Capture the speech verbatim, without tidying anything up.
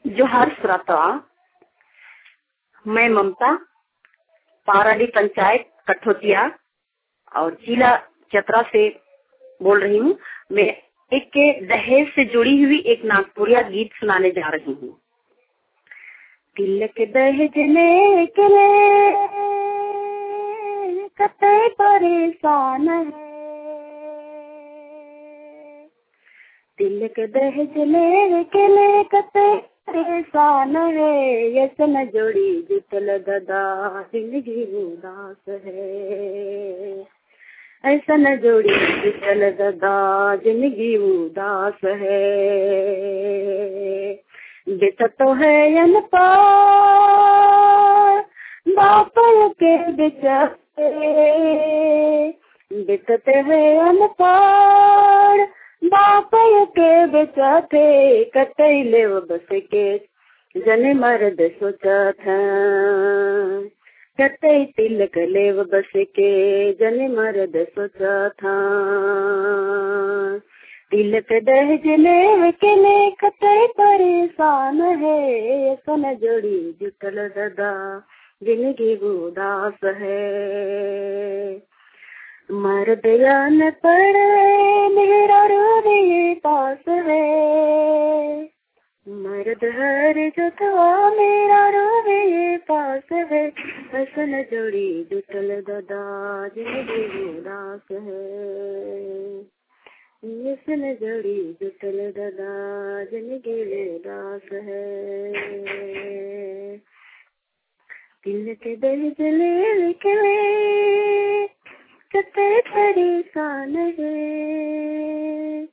जोहार श्रोता, मैं ममता पाराडी पंचायत कठोतिया और जिला चतरा से बोल रही हूँ। मैं एक के दहेज से जुड़ी हुई एक नागपुरिया गीत सुनाने जा रही हूँ। तिलक दहेज लेके कते परेशान है, तिलक दहेज लेके ले कते परेशान है, यसन जोड़ी जुटल दादा जिंदगी उदास है, ऐसन जोड़ी जुटल दादा जिंदगी उदास है। बेटा तो है अनपढ़ बाप के बेचारे, बेटा तो है अनपढ़ बाप के बेचाते, कतैले बस के जने मर्द सोचा था, कतई तिलक लेव बस के जने मर्द सोचा था। तिलक दहेज लेव के ले कतई परेशान है, सन जोड़ी जुटल दादा जिंदगी उदास है। मर्द न पड़े मेरा रोवे पास है, मर्द हर जुटवा मेरा रोवे पास है, हसन जोड़ी जुटल दादा जिंदगी उदास है, हसन जोड़ी जुटल दादा जिंदगी उदास है। तिलक दहेज लेके कते परेशान है।